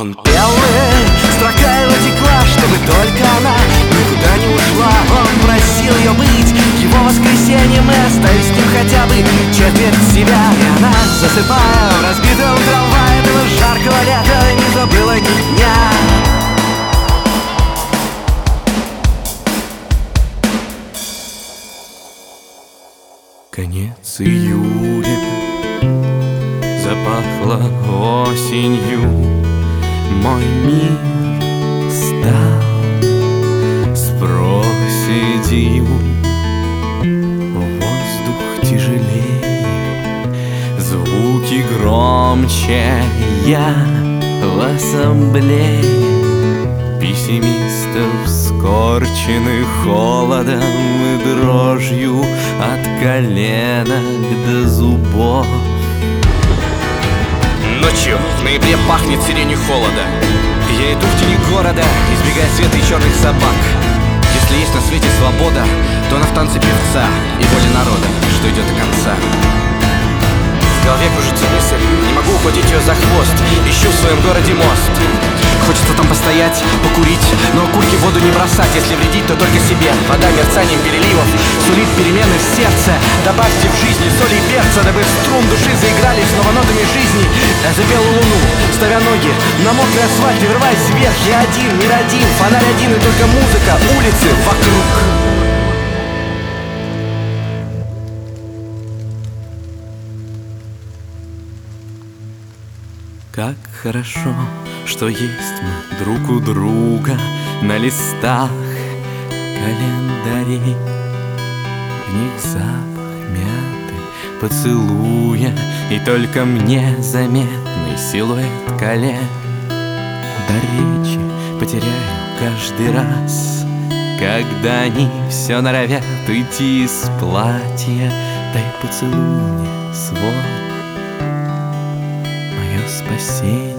Он пел, строка его текла, чтобы только она никуда не ушла. Он просил ее быть его воскресеньем и оставить с ним хотя бы четверть себя. И она, засыпая в разбитом трамвае этого жаркого лета, не забыла ни дня. Конец июля, запахло осенью, мой мир стал с проседью. Воздух тяжелее, звуки громче, я в ассамблее пессимистов, скорченных холодом и дрожью от коленок до зубов. Ночью в ноябре пахнет сиренью холода. Я иду в тени города, избегая света и черных собак. Если есть на свете свобода, то она в танце певца и воле народа, что идет до конца. В голове кружится мысль, не могу ухватить ее за хвост. Ищу в своем городе мост. Хочется там постоять, покурить, но окурки в воду не бросать. Если вредить, то только себе. Вода мерцанием переливов сулит перемены в сердце. Добавьте в жизни соли и перца, дабы в струн души заиграли снова нотами жизни. Я запел луну, ставя ноги на мокрый асфальт и врываясь вверх. Я один, мир один, фонарь один и только музыка, улицы вокруг. Как хорошо, что есть мы друг у друга на листах календарей. В них запах мяты, поцелуя и только мне заметный силуэт колен. До речи потеряю каждый раз, когда они все норовят уйти из платья. Дай поцелуй мне свой, мое спасение.